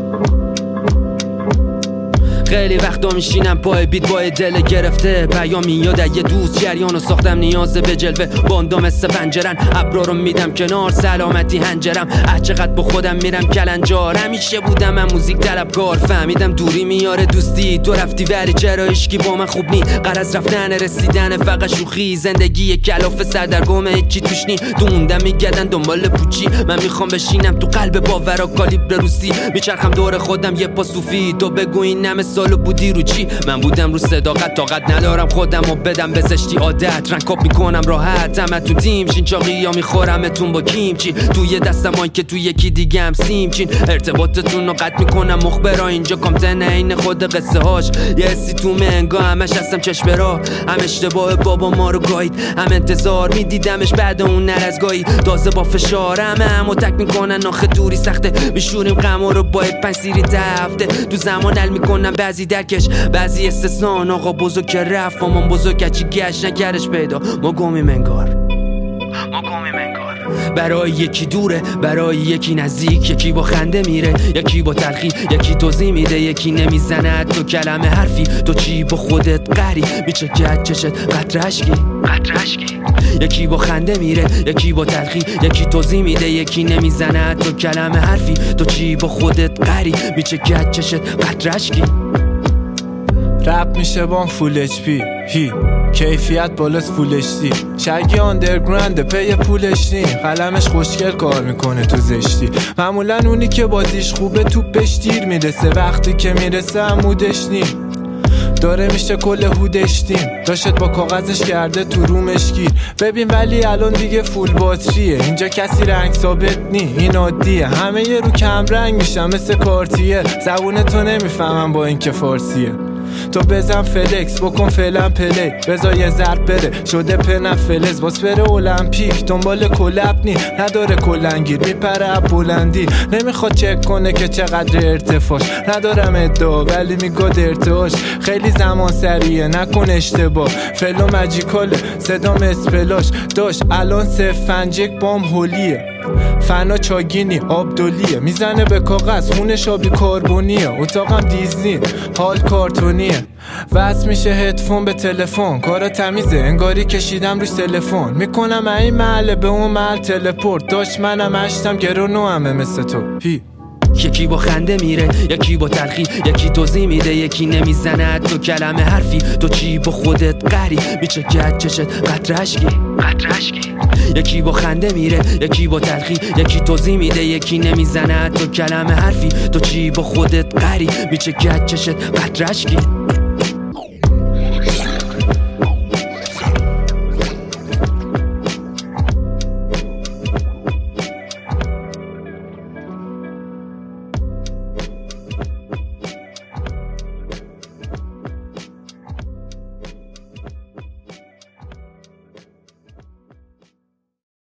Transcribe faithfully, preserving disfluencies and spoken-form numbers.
خیلی وقتا میشینم پای بیت با دل گرفته، پیام میاد یه دوست جریانو ساختم نیازه به جلوه، باندو مثل پنجرن ابرا رو میدم کنار، سلامتی هنجرم اه چقدر با خودم میرم کلنجار، همیشه بودم من موزیک طلبکار، فهمیدم دوری میاره دوستی، تو رفتی ولی چرا عشقی با من خوب نی، غرض رفتن رسیدن فقط شوخی، زندگی کلاف سردرگمه چی توش نی، دوندم میگردن دنبال پوچی، من میخوام بشینم تو قلب باورا کالیبر روسی، میچرخم دور خودم یه پا صوفی، تو بگو این نم سالو بودی رو چی، من بودم رو صداقت، طاقت ندارم خودم و بدم به زشتی عادت، رنگ کاپ میکنم راحت، همتون تیم شین، چاقی یا میخورمتون با کیمچی، توی دستم آین که توی یکی دیگه هم سیم چین، ارتباطتون رو قطع میکنم مخبرا، اینجا کامتن این خود قصه هاش، یه حسی تو منگا همش هستم چشم را، هم اشتباه بابا ما رو گاید، هم انتظار میدیدمش بعد اون نرزگاهی، تازه با فشار همه همو تک میکنن، آخه دوری سخته، میشوریم غما رو با پنج سیری تفته، تو زمان حل میکنم بعضی درکش، بعضی استثنان، آقا بزرگ که رفت مامان بزرگ چی گشت نکردش پیدا، ما گمیم انگار، ما گمیم انگار، برای یکی دوره، برای یکی نزدیک، یکی با خنده میره، یکی با تلخی، یکی توضیح میده، یکی نمیزند تو کلمه حرفی، تو چی با خودت قری میچکد چشت قطره اشکی، قطره اشکی، یکی با خنده میره، یکی با تلخی، یکی توضیح میده، یکی نمیزند تو کلمه حرفی، تو چی با خودت قری میچکد چشت قطره اشکی. رپ میشه بام فول اچ پی هی کیفیت بالاست فولش دی، شگی آندرگراند پی پولش نی، قلمش خوشگل کار میکنه تو زشتی، معمولا اونی که بازیش خوبه توپش دیر میرسه، وقتی که میرسه عمودش نی، داره میشه کل هودش دیم، داشت با کاغذش کرده تو رومش گیر، ببین ولی الان دیگه فول باتریه، اینجا کسی رنگ ثابت نی، این عادیه، همه یه رو کم رنگ میشن مثل کارتیه، زبون تو نمیفهمم با این که فارسیه، تو بزن فلکس بکن فعلا پلی، بزا یه ضرب بره شده پنم فلز، باز بره المپیک دنبال کلپ نی، نداره کلنگیر میپره بلندی، نمیخواد چک کنه که چقدر ارتفاعش، ندارم ادعا ولی میگاد ارتعاش، خیلی زمان سریعه نکن اشتباه، فلو مجیکاله صدام اسپلاش، داشت الان صف فنجک بام هولیه، فنا چاگینی آبدولیه، میزنه به کاغذ خونش آبی کربونیه، اتاقم دیزنی حال کارتونیه، وصل میشه هدفون به تلفن، کارا تمیزه انگاری کشیدم روش تلفن، میکنم این محله به اون محل تلپورت، داشت منم اشتم گرونو همه مثل تو هی، یکی با خنده میره، یکی با تلخی، یکی توضیح میده، یکی نمیزند تو کلمه حرفی، تو چی با خودت قری میچکد چشت قطره اشکی، قطره اشکی، یکی با خنده میره، یکی با تلخی، یکی توضیح میده، یکی نمیزند تو کلمه حرفی، تو چی با خودت قری میچکد چشت قطره اشکی.